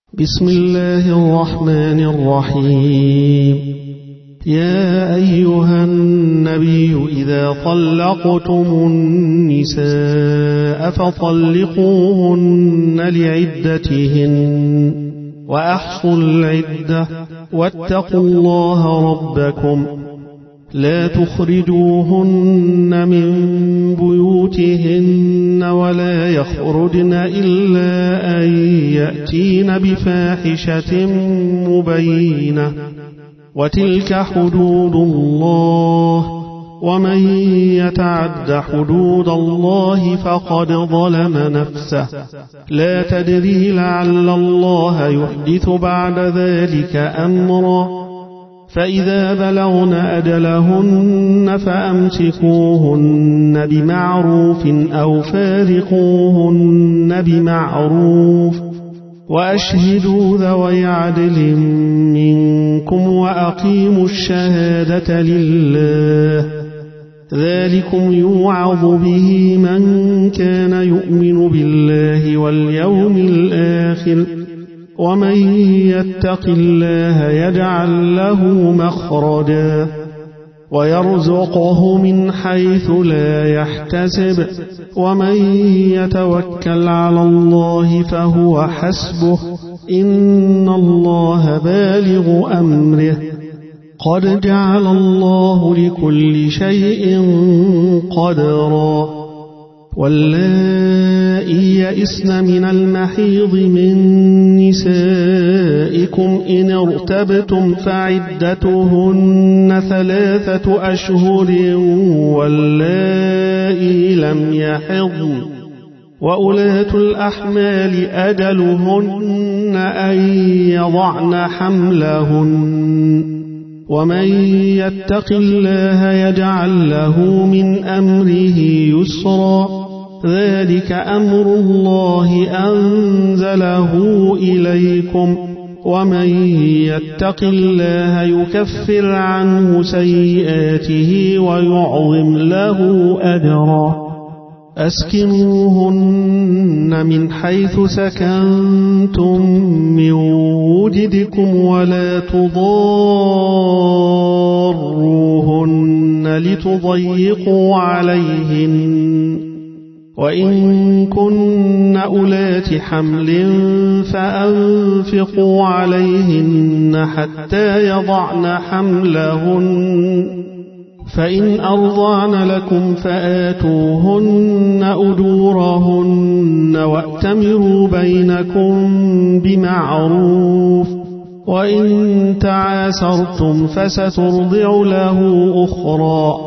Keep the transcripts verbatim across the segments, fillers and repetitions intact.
بسم الله الرحمن الرحيم. يا أيها النبي إذا طلقتم النساء فطلقوهن لعدتهن وأحصوا العدة واتقوا الله ربكم لا تخرجوهن من بيوتهن ولا يخرجن إلا أن يأتين بفاحشة مبينة وتلك حدود الله ومن يتعد حدود الله فقد ظلم نفسه لا تدري لعل الله يحدث بعد ذلك أمرا فإذا بلغن أجلهن فأمسكوهن بمعروف أو فارقوهن بمعروف وأشهدوا ذوي عدل منكم وأقيموا الشهادة لله ذلكم يوعظ به من كان يؤمن بالله واليوم الآخر ومن يتق الله يجعل له مخرجا ويرزقه من حيث لا يحتسب ومن يتوكل على الله فهو حسبه إن الله بالغ أمره قد جعل الله لكل شيء قدرا واللائي يئسن من المحيض من نسائكم إن ارتبتم فعدتهن ثلاثة أشهر واللائي لم يحضن وأولاة الأحمال أجلهن أن يضعن حملهن ومن يتق الله يجعل له من أمره يسرا ذلك أمر الله أنزله إليكم ومن يتق الله يكفر عنه سيئاته ويعظم له أجرا أسكنوهن من حيث سكنتم من وجدكم ولا تضاروهن لتضيقوا عليهن وإن كن أولات حمل فأنفقوا عليهن حتى يضعن حملهن فإن أرضعن لكم فآتوهن أجورهن وأتمروا بينكم بمعروف وإن تعاسرتم فسترضع له أخرى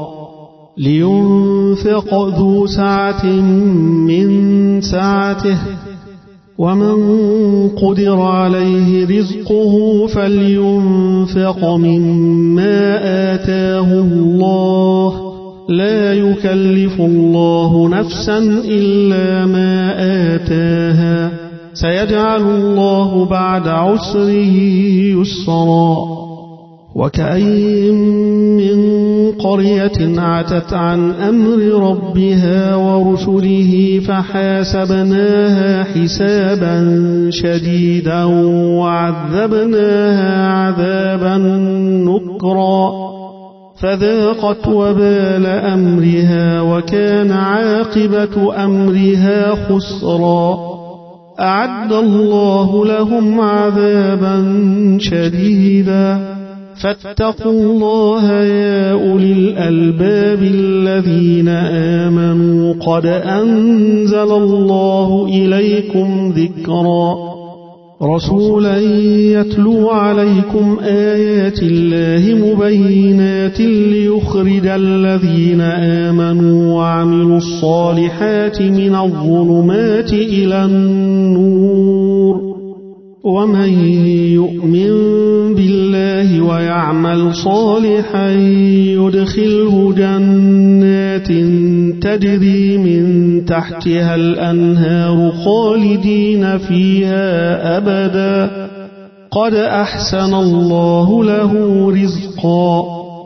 لينفق ذو سعة من سعته ومن قدر عليه رزقه فلينفق مما آتاه الله لا يكلف الله نفسا إلا ما آتاها سيجعل الله بعد عسره يسرا وكأين من قرية عتت عن أمر ربها ورسله فحاسبناها حسابا شديدا وعذبناها عذابا نكرا فذاقت وبال أمرها وكان عاقبة أمرها خسرا أعد الله لهم عذابا شديدا فاتقوا الله يا أولي الألباب الذين آمنوا قد أنزل الله إليكم ذكرا رسولا يتلو عليكم آيات الله مبينات ليخرج الذين آمنوا وعملوا الصالحات من الظلمات إلى النور ومن يؤمن بالله ويعمل صالحا يدخله جنات تجري من تحتها الأنهار خالدين فيها أبدا قد أحسن الله له رزقا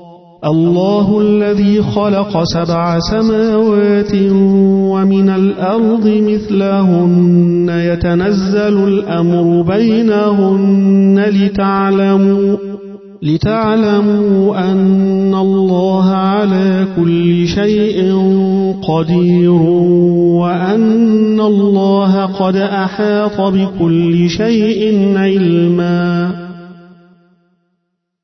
الله الذي خلق سبع سماوات ومن الأرض مثلهن يتنزل الأمر بينهن لتعلموا لتعلموا أن الله على كل شيء قدير وأن الله قد أحاط بكل شيء علما